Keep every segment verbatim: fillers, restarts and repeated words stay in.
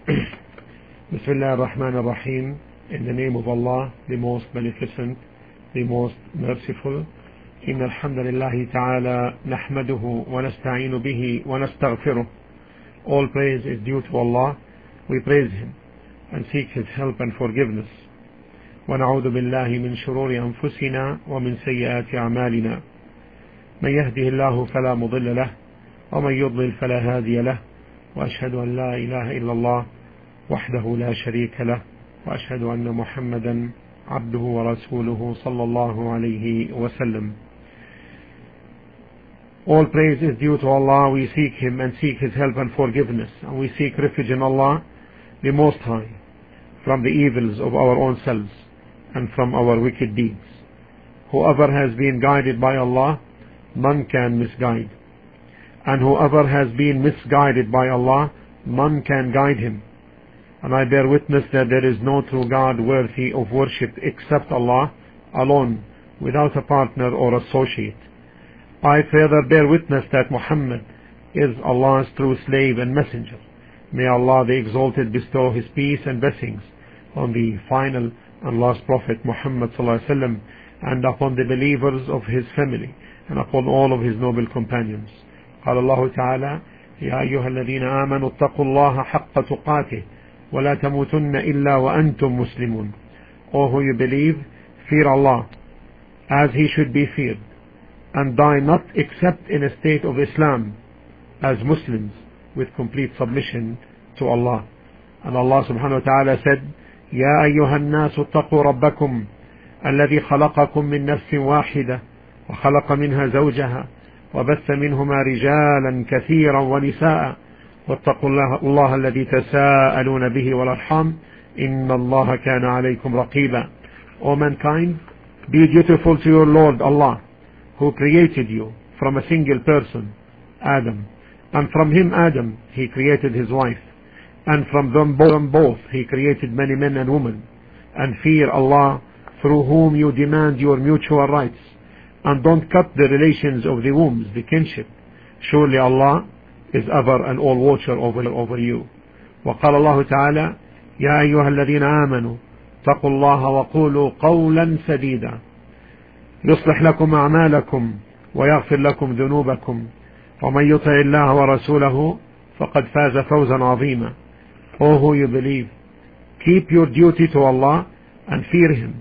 Bismillah ar-Rahman ar-Rahim. In the name of Allah, the most beneficent, the most merciful. إن الحمد لله تعالى نحمده ونستعين به ونستغفره. All praise is due to Allah. We praise Him and seek His help and forgiveness. ونعوذ بالله من شرور أنفسنا ومن سيئات أعمالنا. من يهده الله فلا مضل له ومن يضلل فلا هادي له. وأشهد أن لا إله إلا الله وحده لا شريك له وأشهد أن محمدا عبده ورسوله صلى الله عليه وسلم. All praise is due to Allah. We seek Him and seek His help and forgiveness, and we seek refuge in Allah, the Most High, from the evils of our own selves and from our wicked deeds. Whoever has been guided by Allah, none can misguide. And whoever has been misguided by Allah, none can guide him. And I bear witness that there is no true God worthy of worship except Allah alone, without a partner or associate. I further bear witness that Muhammad is Allah's true slave and messenger. May Allah the Exalted bestow His peace and blessings on the final and last Prophet Muhammad sallallahu alaihi wasallam, and upon the believers of his family, and upon all of his noble companions. قال الله تعالى: يا أيها الذين آمنوا اتقوا الله حق تقاته ولا تموتن إلا وأنتم مسلمون. O who you believe, fear Allah as He should be feared, and die not except in a state of Islam, as Muslims with complete submission to Allah. And Allah subhanahu wa ta'ala said: يا أيها الناس اتقوا ربكم الذي خلقكم من نفس واحدة وخلق منها زوجها وبث منهما رجالا كثيرا ونساء واتقوا الله, الله الذي تساءلون به والأرحام إن الله كان عليكم رقيبا. O mankind, be dutiful to your Lord Allah, who created you from a single person, Adam, and from him, Adam, He created his wife, and from them both He created many men and women. And fear Allah, through whom you demand your mutual rights, and don't cut the relations of the wombs, the kinship. Surely Allah is ever and all watcher over, over you. وقال الله تعالى: يا أيها الذين آمنوا اتقوا الله وقولوا قولا سديدا يصلح لكم أعمالكم ويغفر لكم ذنوبكم ومن يطع الله ورسوله فقد فاز فوزا عظيما. O who you believe, keep your duty to Allah and fear Him,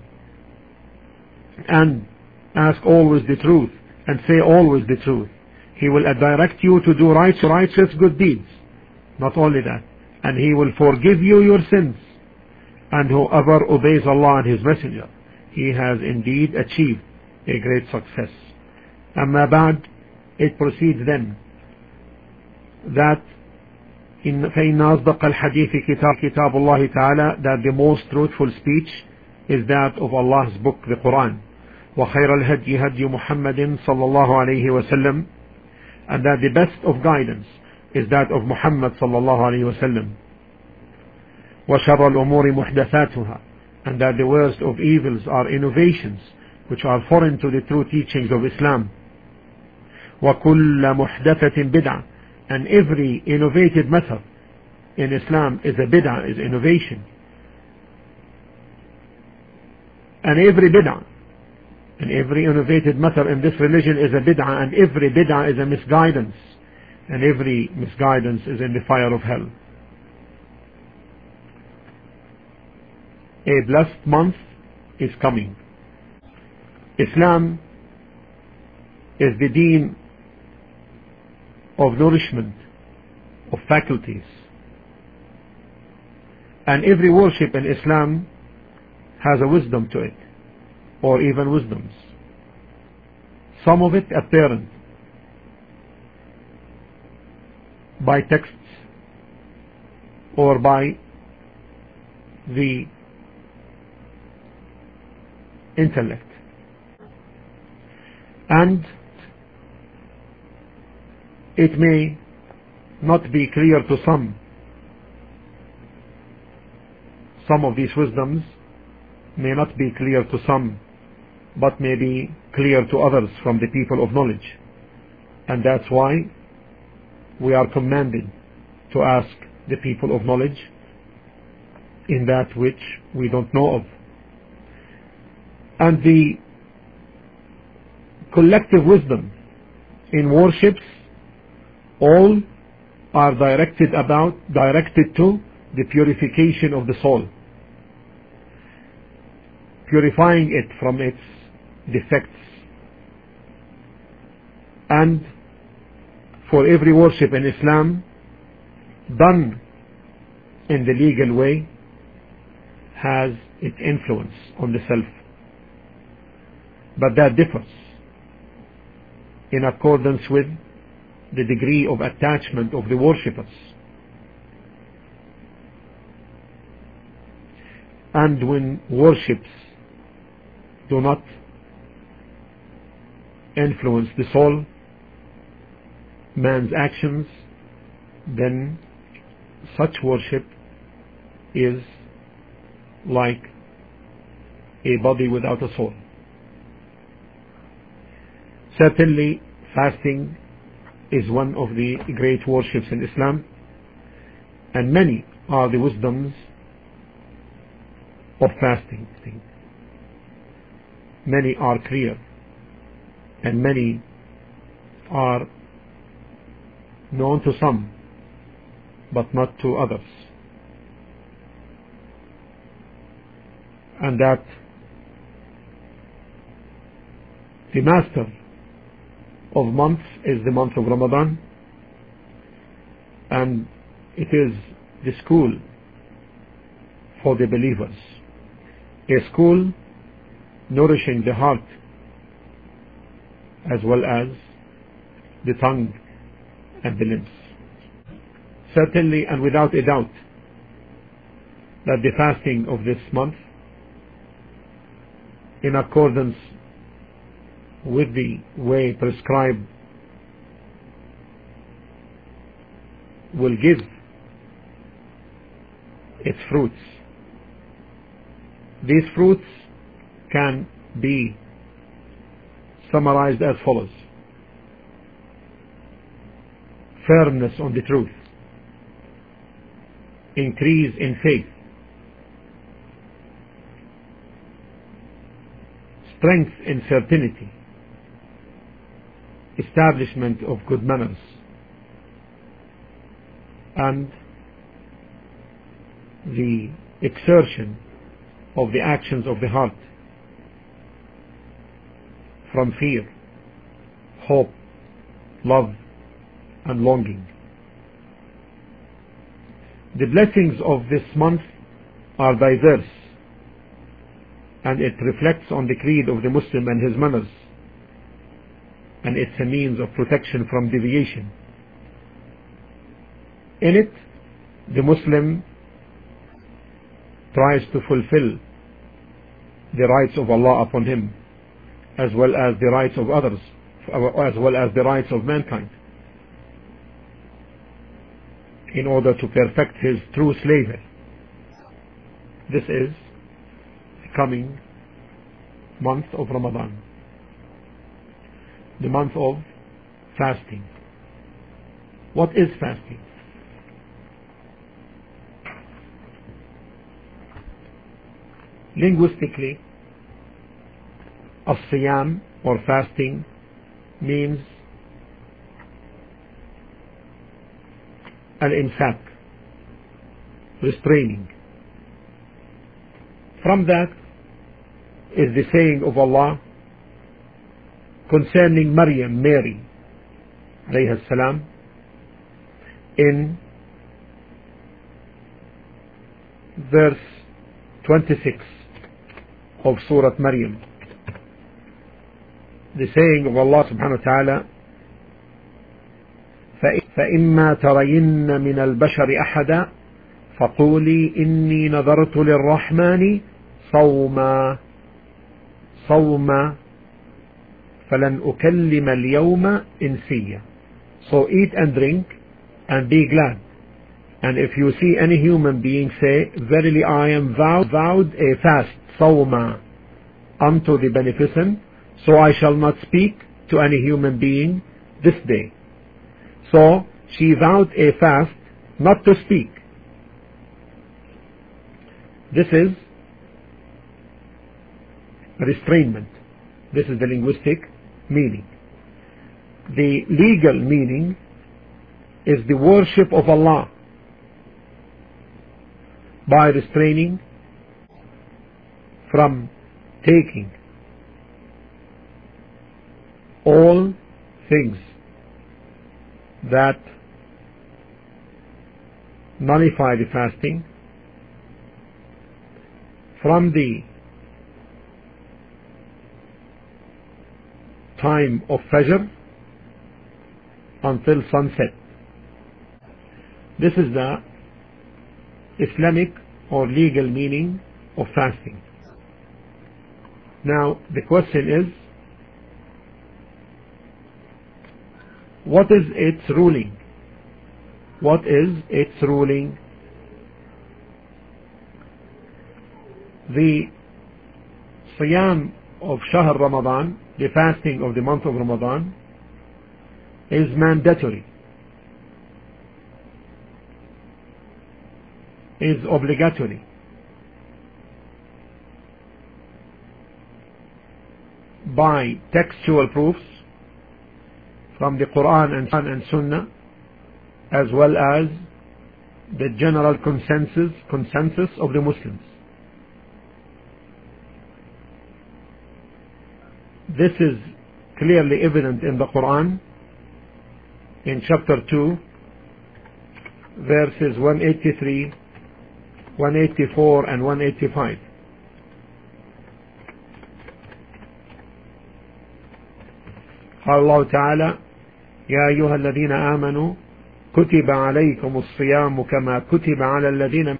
and ask always the truth, and say always the truth. He will direct you to do righteous, righteous good deeds. Not only that, and He will forgive you your sins. And whoever obeys Allah and His Messenger, he has indeed achieved a great success. Amma ba'd, it proceeds then that in فإن أصدق الحديث كتاب كتاب الله تعالى, that the most truthful speech is that of Allah's book, the Quran. وخير الهدي هدي محمد صلى الله عليه وسلم, and that the best of guidance is that of Muhammad صلى الله عليه وسلم. وشر الأمور محدثاتها, and that the worst of evils are innovations which are foreign to the true teachings of Islam. وكل محدثة بدعة, and every innovated method in Islam is a bid'ah, is innovation. And every bid'ah, and every innovated method in this religion is a bid'ah, and every bid'ah is a misguidance, and every misguidance is in the fire of hell. A blessed month is coming. Islam is the deen of nourishment, of faculties. And every worship in Islam has a wisdom to it, or even wisdoms. Some of it apparent by texts or by the intellect. And it may not be clear to some. Some of these wisdoms may not be clear to some, but may be clear to others from the people of knowledge. And that's why we are commanded to ask the people of knowledge in that which we don't know of. And the collective wisdom in worships all are directed about directed to the purification of the soul, purifying it from its defects. And for every worship in Islam done in the legal way has its influence on the self, but that differs in accordance with the degree of attachment of the worshippers. And when worships do not influence the soul, man's actions, then such worship is like a body without a soul. Certainly, fasting is one of the great worships in Islam, and many are the wisdoms of fasting. Many are clear, and many are known to some, but not to others. And that the master of months is the month of Ramadan, and it is the school for the believers, a school nourishing the heart as well as the tongue and the limbs. Certainly and without a doubt that the fasting of this month, in accordance with the way prescribed, will give its fruits. These fruits can be summarized as follows: firmness on the truth, increase in faith, strength in certainty, establishment of good manners, and the exertion of the actions of the heart from fear, hope, love, and longing. The blessings of this month are diverse, and it reflects on the creed of the Muslim and his manners, and it's a means of protection from deviation. In it, the Muslim tries to fulfill the rights of Allah upon him, as well as the rights of others, as well as the rights of mankind, in order to perfect his true slavery. This is the coming month of Ramadan, the month of fasting. What is fasting? Linguistically, as-siyam or fasting means al-imsak, restraining. From that is the saying of Allah concerning Maryam, Mary alayhi salam, in verse twenty-six of Surah Maryam. The saying of Allah subhanahu wa ta'ala, فَإِمَّا تَرَيِنَّ مِنَ الْبَشَرِ أَحَدًا فَقُولِي إِنِّي نَذَرْتُ لِلرَّحْمَنِ صَوْمًا صَوْمًا فَلَنْ أُكَلِّمَ الْيَوْمَ إِنْسِيًّا. So eat and drink and be glad. And if you see any human being, say, verily I am vowed, vowed a fast, صَوْمًا, unto the Beneficent, so I shall not speak to any human being this day. So she vowed a fast not to speak. This is restrainment. This is the linguistic meaning. The legal meaning is the worship of Allah by restraining from taking all things that nullify the fasting from the time of Fajr until sunset. This is the Islamic or legal meaning of fasting. Now the question is, what is its ruling? What is its ruling? The Siyam of Shahr Ramadan, the fasting of the month of Ramadan, is mandatory, is obligatory. By textual proofs from the Quran and, and Sunnah, as well as the general consensus consensus of the Muslims. This is clearly evident in the Quran in chapter two, verses one eighty-three, one eighty-four and one eighty-five. قال الله تعالى: يا أيها الذين آمنوا كتب عليكم الصيام كما كتب على الذين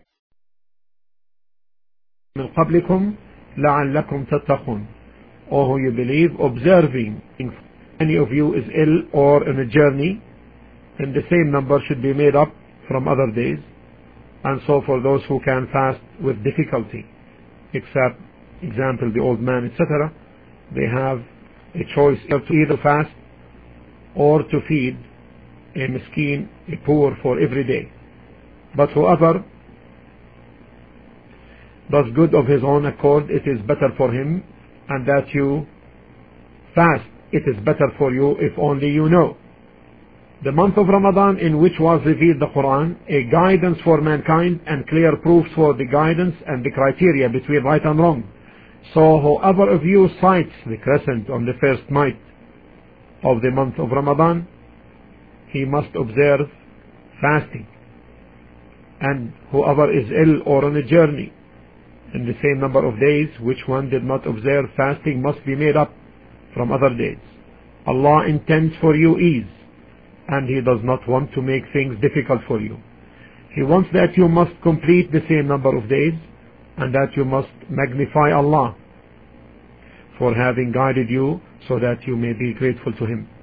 من قبلكم لعلكم تتقون. O who you believe, observing if any of you is ill or in a journey, then the same number should be made up from other days. And so for those who can fast with difficulty, except, example, the old man, et cetera, they have a choice to either fast or to feed a miskin, a poor, for every day. But whoever does good of his own accord, it is better for him, and that you fast, it is better for you if only you know. The month of Ramadan, in which was revealed the Quran, a guidance for mankind and clear proofs for the guidance and the criteria between right and wrong. So whoever of you sights the crescent on the first night of the month of Ramadan, he must observe fasting. And whoever is ill or on a journey in the same number of days, which one did not observe fasting, must be made up from other days. Allah intends for you ease, and He does not want to make things difficult for you. He wants that you must complete the same number of days, and that you must magnify Allah for having guided you so that you may be grateful to Him.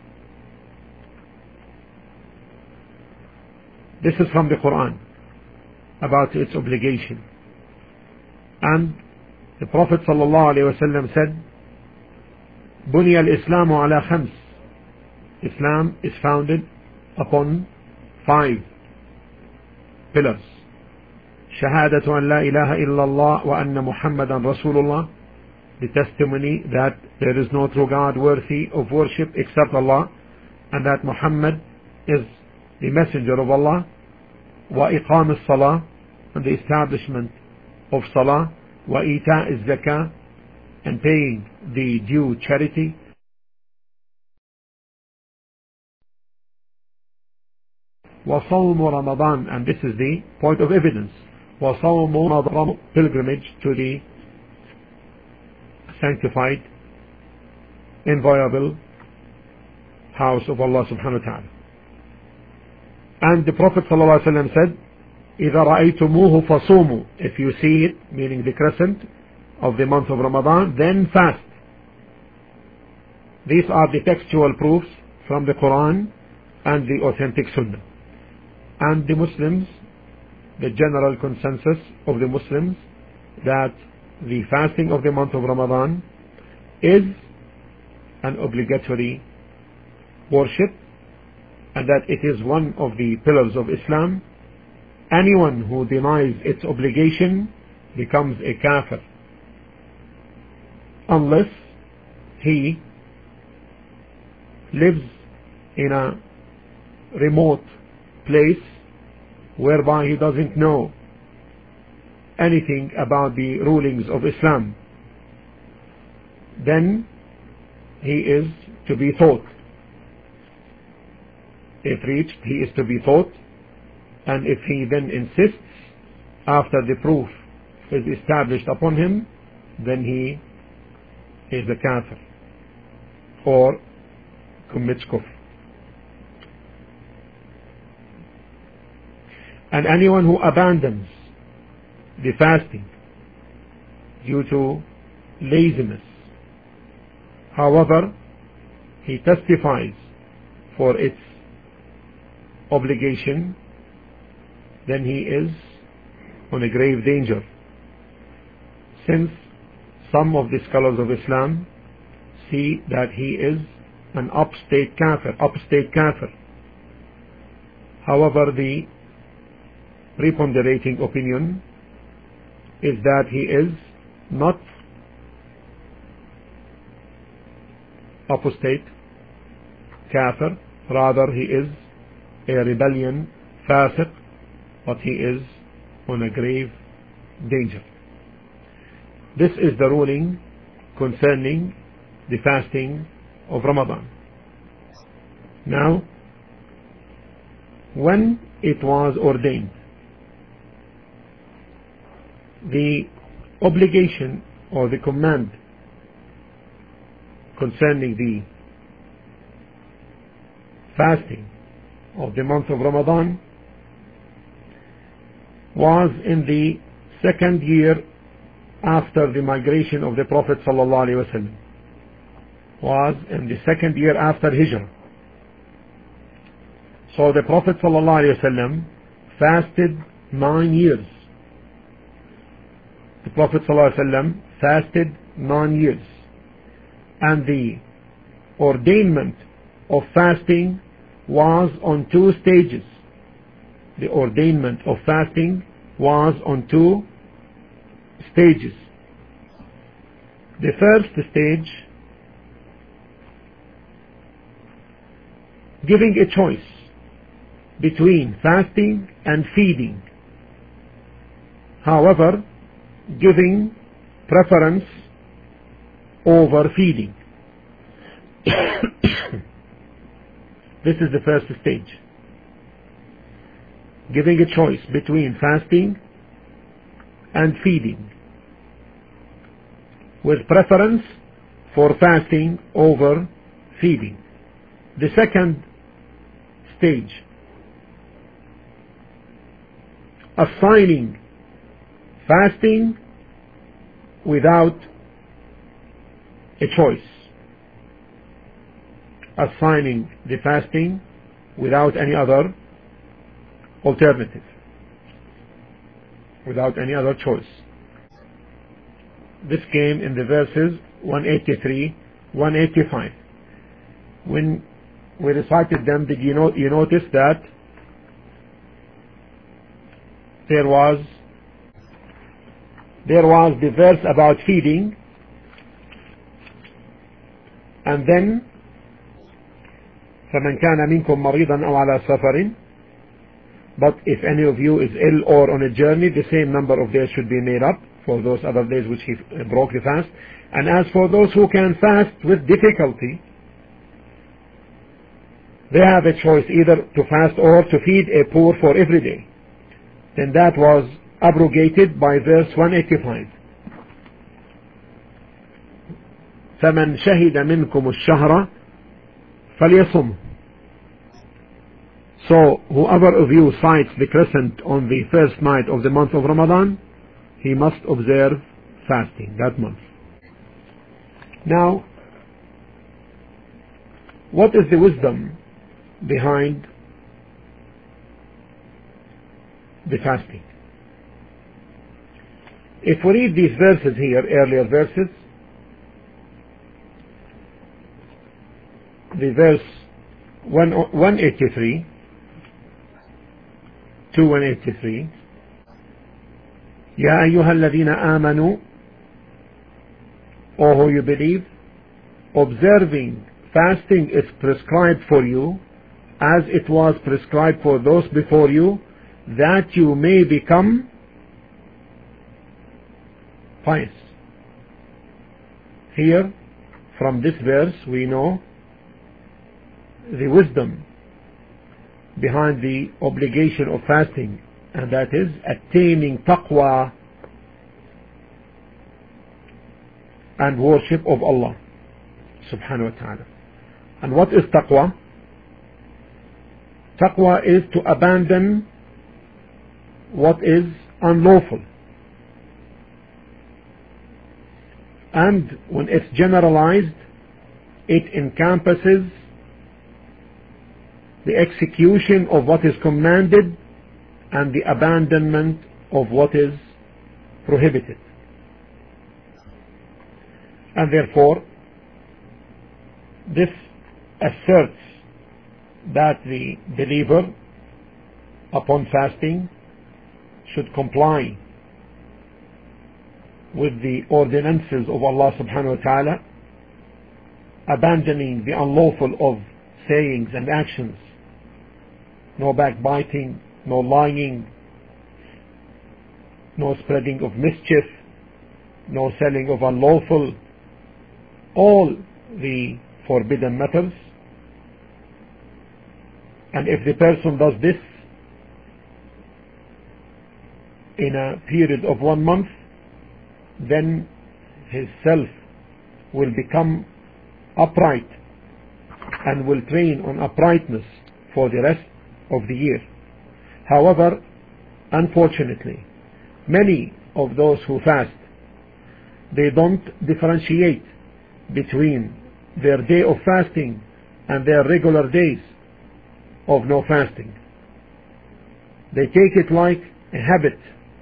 This is from the Quran about its obligation. And the Prophet ﷺ said, بُنِيَ الْإِسْلَامُ عَلَى خَمْسٍ. Islam is founded upon five pillars. شهادة أن لا إله إلا الله وأن محمدا رسول الله, the testimony that there is no true God worthy of worship except Allah, and that Muhammad is the messenger of Allah. وإقام الصلاة, and the establishment of Salah. وإيتاء الزكاة, and paying the due charity. وصوم رمضان, and this is the point of evidence. وصوم رمضان, pilgrimage to the sanctified, inviolable house of Allah subhanahu wa ta'ala. And the Prophet ﷺ said, إِذَا رَأَيْتُمُوهُ فَصُومُوا. If you see it, meaning the crescent of the month of Ramadan, then fast. These are the textual proofs from the Quran and the authentic Sunnah. And the Muslims, the general consensus of the Muslims, that the fasting of the month of Ramadan is an obligatory worship, and that it is one of the pillars of Islam. Anyone who denies its obligation becomes a kafir unless he lives in a remote place whereby he doesn't know anything about the rulings of Islam. Then he is to be taught. If reached, he is to be taught, and if he then insists after the proof is established upon him, then he is a kafir or commits kufr. And anyone who abandons the fasting due to laziness, however, he testifies for its obligation, then he is on a grave danger, since some of the scholars of Islam see that he is an upstate kafir, upstate kafir. However, the preponderating opinion is that he is not apostate kafir, rather he is a rebellion fasiq, but he is on a grave danger. This is the ruling concerning the fasting of Ramadan. Now, when it was ordained, the obligation or the command concerning the fasting of the month of Ramadan was in the second year after the migration of the Prophet sallallahu alaihi wasallam, was in the second year after Hijrah. So the Prophet sallallahu alaihi wasallam fasted nine years. The Prophet sallallahu alaihi wasallam fasted nine years, and the ordainment of fasting was on two stages. The ordainment of fasting was on two stages. The first stage, giving a choice between fasting and feeding, however, giving preference over feeding. This is the first stage, giving a choice between fasting and feeding, with preference for fasting over feeding. The second stage, assigning fasting without a choice, assigning the fasting without any other alternative, without any other choice. This came in the verses one eighty-three, one eighty-five. When we recited them, did you, know, you notice that there was there was the verse about feeding, and then فَمَنْ كَانَ مِنْكُمْ مَرِيضًا أَوْ عَلَى سَفَرٍ, but if any of you is ill or on a journey, the same number of days should be made up for those other days which he broke the fast. And as for those who can fast with difficulty, they have a choice either to fast or to feed a poor for every day. Then that was abrogated by verse one eighty-five. فَمَنْ شَهِدَ مِنْكُمُ الشَّهْرَ فَلْيَصُمْهُ. So whoever of you sights the crescent on the first night of the month of Ramadan, he must observe fasting that month. Now, what is the wisdom behind the fasting? If we read these verses here, earlier verses, the verse one eighty-three to one eighty-three, Ya ayyuhalladhina amanu, O who you believe, observing fasting is prescribed for you as it was prescribed for those before you, that you may become pious. Here, from this verse, we know the wisdom behind the obligation of fasting, and that is attaining taqwa and worship of Allah subhanahu wa ta'ala. And what is taqwa? Taqwa is to abandon what is unlawful. And when it's generalized, it encompasses the execution of what is commanded and the abandonment of what is prohibited. And therefore, this asserts that the believer, upon fasting, should comply with the ordinances of Allah subhanahu wa ta'ala, abandoning the unlawful of sayings and actions, no backbiting, no lying, no spreading of mischief, no selling of unlawful, all the forbidden matters. And if the person does this in a period of one month, then his self will become upright and will train on uprightness for the rest of the year. However, unfortunately, many of those who fast, they don't differentiate between their day of fasting and their regular days of no fasting. They take it like a habit,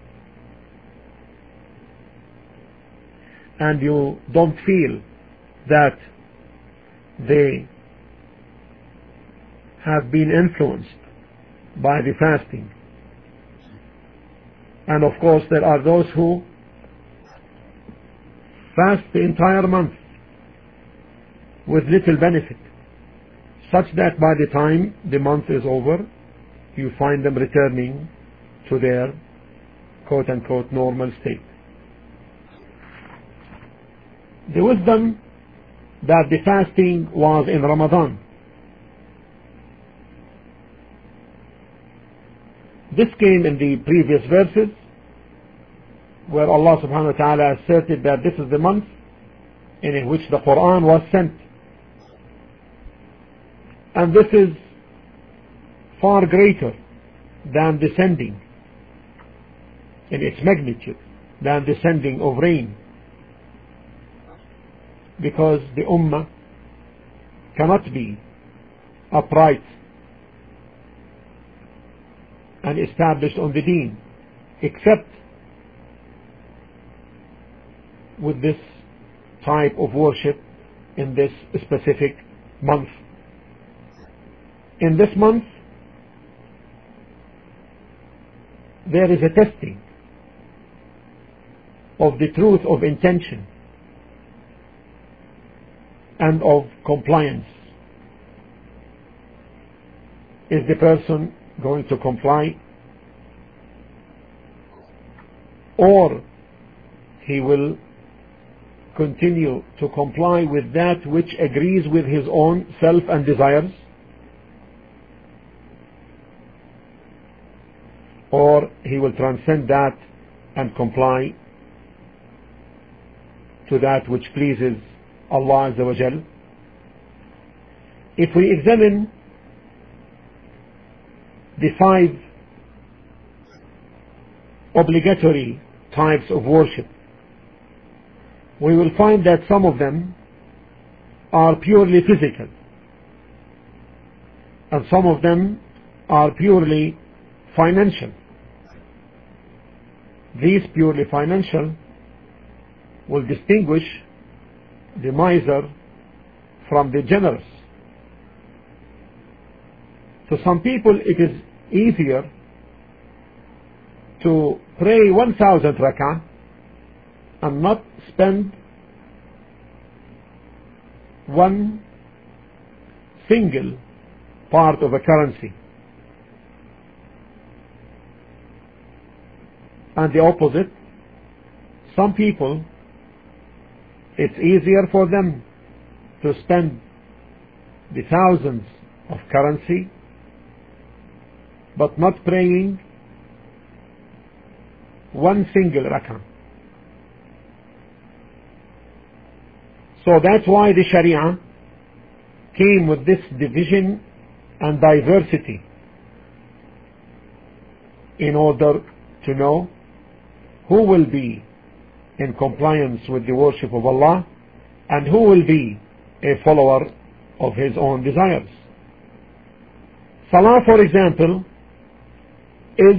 and you don't feel that they have been influenced by the fasting. And of course, there are those who fast the entire month with little benefit, such that by the time the month is over, you find them returning to their quote-unquote normal state. The wisdom that the fasting was in Ramadan, this came in the previous verses, where Allah subhanahu wa ta'ala asserted that this is the month in which the Quran was sent. And this is far greater than descending in its magnitude, than descending of rain, because the Ummah cannot be upright and established on the deen except with this type of worship in this specific month. In this month, there is a testing of the truth of intention and of compliance. Is the person going to comply, or he will continue to comply with that which agrees with his own self and desires, or he will transcend that and comply to that which pleases Allah Azza wa Jal? If we examine the five obligatory types of worship, we will find that some of them are purely physical and some of them are purely financial. These purely financial will distinguish the miser from the generous. To some people it is easier to pray one thousand rak'ah and not spend one single part of a currency. And the opposite, some people, it's easier for them to spend the thousands of currency but not praying one single rak'ah. So that's why the Sharia came with this division and diversity, in order to know who will be in compliance with the worship of Allah and who will be a follower of his own desires. Salah, for example, is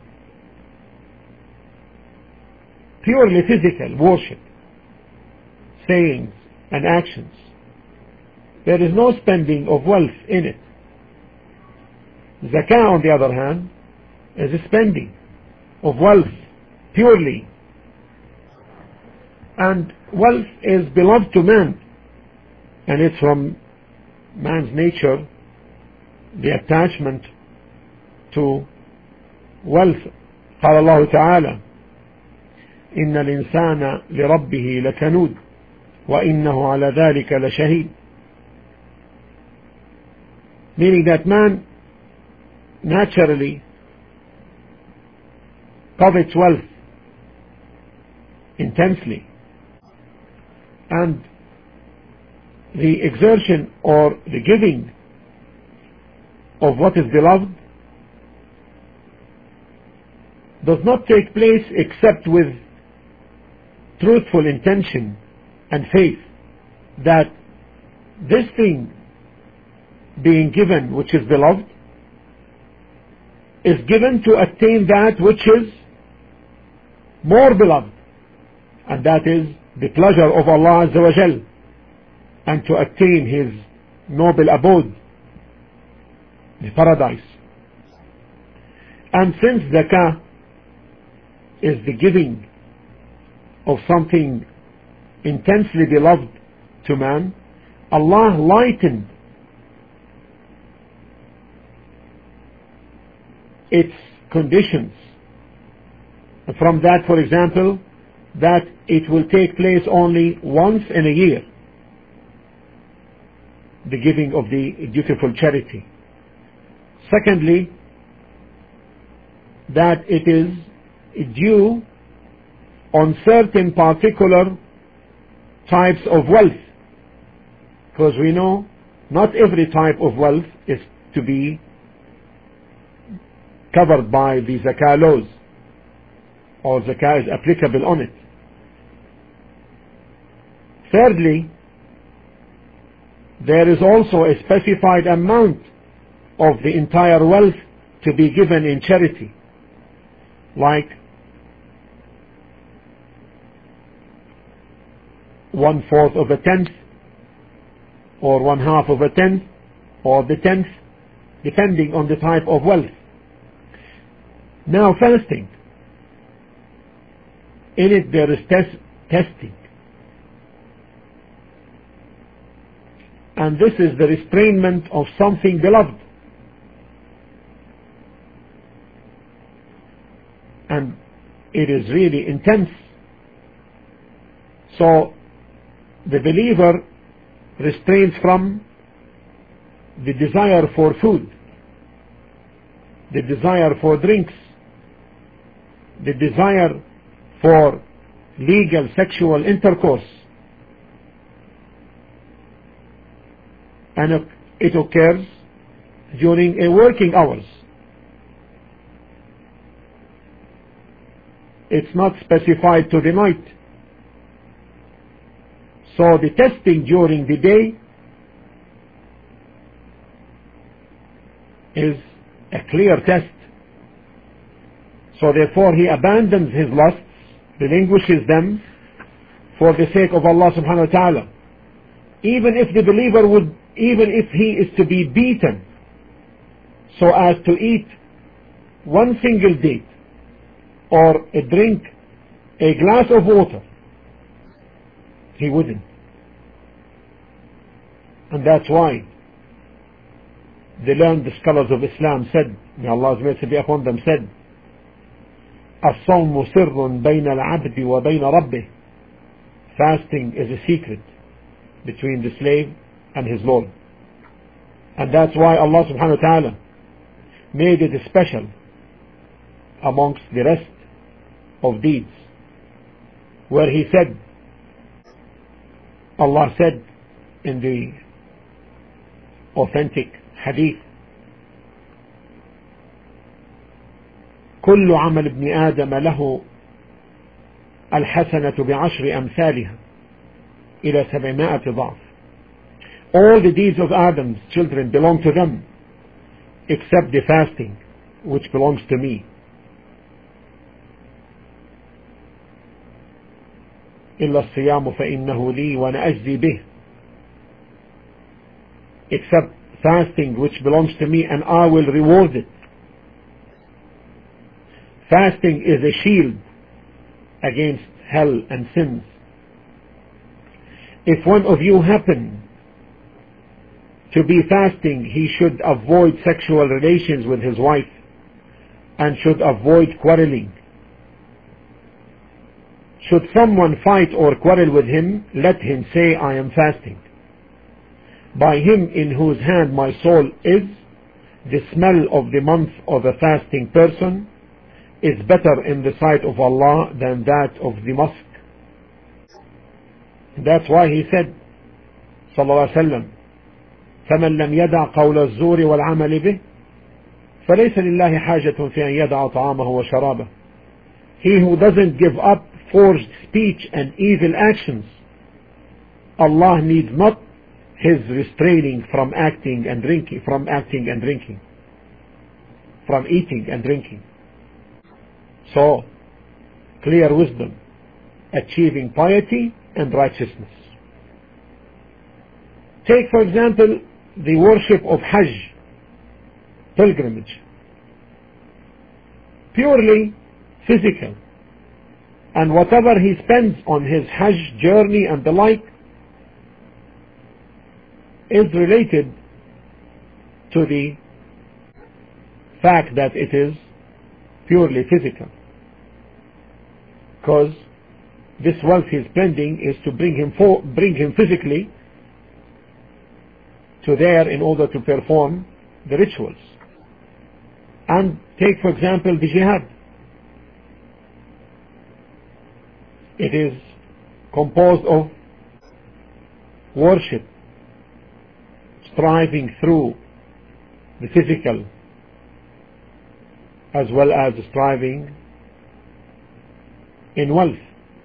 purely physical worship, sayings and actions. There is no spending of wealth in it. Zakah, on the other hand, is a spending of wealth purely, and wealth is beloved to man, and it's from man's nature, the attachment to wealth. قال الله تعالى إن الإنسان لربه لكنود وإنه على ذلك لشهيد, meaning that man naturally covets wealth intensely, and the exertion or the giving of what is beloved does not take place except with truthful intention and faith that this thing being given which is beloved is given to attain that which is more beloved, and that is the pleasure of Allah Azza wa Jal, and to attain his noble abode, the paradise. And since zakah is the giving of something intensely beloved to man, Allah lightened its conditions. From that, for example, that it will take place only once in a year, the giving of the dutiful charity. Secondly, that it is due on certain particular types of wealth, because we know not every type of wealth is to be covered by the zakah laws, or zakah is applicable on it. Thirdly, there is also a specified amount of the entire wealth to be given in charity, like one fourth of a tenth, or one half of a tenth, or the tenth, depending on the type of wealth. Now, fasting, in it there is test, testing, and this is the restrainment of something beloved, and it is really intense. So the believer restrains from the desire for food, the desire for drinks, the desire for legal sexual intercourse, and it occurs during a working hours. It's not specified to the night. So the testing during the day is a clear test. So therefore he abandons his lusts, relinquishes them for the sake of Allah subhanahu wa ta'ala. Even if the believer would, even if he is to be beaten so as to eat one single date or drink a glass of water, he wouldn't. And that's why the learned scholars of Islam said, may Allah's mercy be upon them, said, الصوم سر بين العبد وبين ربه. Fasting is a secret between the slave and his Lord. And that's why Allah subhanahu wa ta'ala made it special amongst the rest of deeds, where he said, Allah said in the authentic hadith, كل عمل ابن آدم له الحسنة بعشر أمثالها إلى سبعمائة ضعف. All the deeds of Adam's children belong to them except the fasting, which belongs to me. إلا الصيام فإنه لي وأنا أجزي به. Except fasting, which belongs to me, and I will reward it. Fasting is a shield against hell and sins. If one of you happen to be fasting, he should avoid sexual relations with his wife and should avoid quarreling. Should someone fight or quarrel with him, let him say, I am fasting. By him in whose hand my soul is, the smell of the month of a fasting person is better in the sight of Allah than that of the musk. That's why he said, sallallahu alaihi wasallam, فمن لم يدع قول الزور والعمل به فليس لله حاجة في أن يدع طعامه وشرابه. He who doesn't give up forged speech and evil actions, Allah needs not his restraining from acting and drinking, from acting and drinking, from eating and drinking. So, clear wisdom, achieving piety and righteousness. Take, for example, the worship of Hajj, pilgrimage, purely physical, and whatever he spends on his Hajj journey and the like is related to the fact that it is purely physical, because this wealth he's spending is to bring him for, bring him physically to there in order to perform the rituals. And take, for example, the jihad. It is composed of worship, striving through the physical as well as striving in wealth.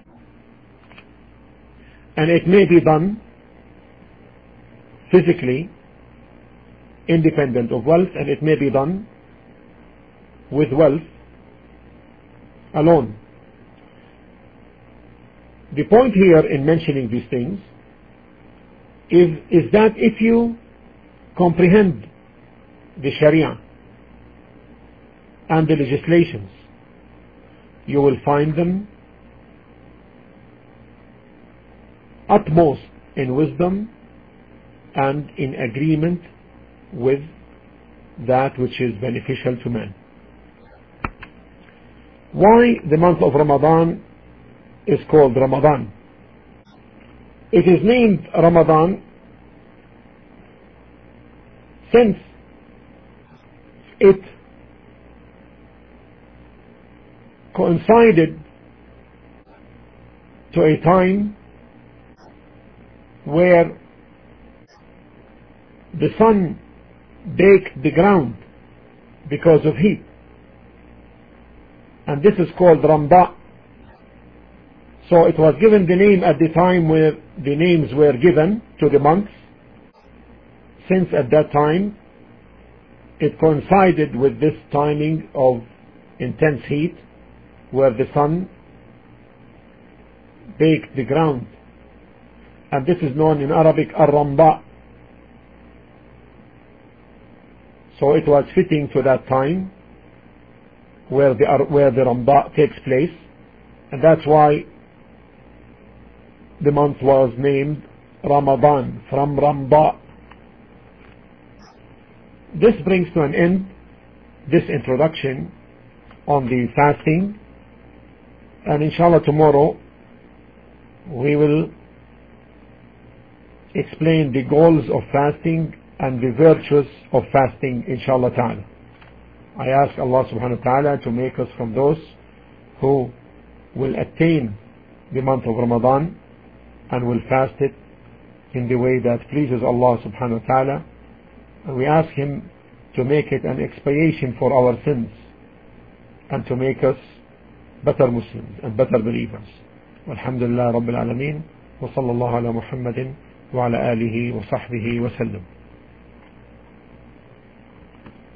And it may be done physically independent of wealth, and it may be done with wealth alone. The point here in mentioning these things is, is that if you comprehend the Sharia and the legislations, you will find them utmost in wisdom and in agreement with that which is beneficial to man. Why the month of Ramadan is called Ramadan? It is named Ramadan since it coincided to a time where the sun baked the ground because of heat, and this is called Ramda. So it was given the name at the time where the names were given to the months, since at that time it coincided with this timing of intense heat where the sun baked the ground, and this is known in Arabic Ar-Ramda. So it was fitting to that time where the, where the Ramda takes place, and that's why the month was named Ramadan, from Ramda. This brings to an end this introduction on the fasting, and inshallah tomorrow we will explain the goals of fasting and the virtues of fasting, inshallah ta'ala. I ask Allah subhanahu wa ta'ala to make us from those who will attain the month of Ramadan and will fast it in the way that pleases Allah subhanahu wa ta'ala. And we ask Him to make it an expiation for our sins and to make us better Muslims and better believers. Walhamdulillah Rabbil Alameen, wa sallallahu ala Muhammadin wa ala alihi wa sahbihi wa sallam.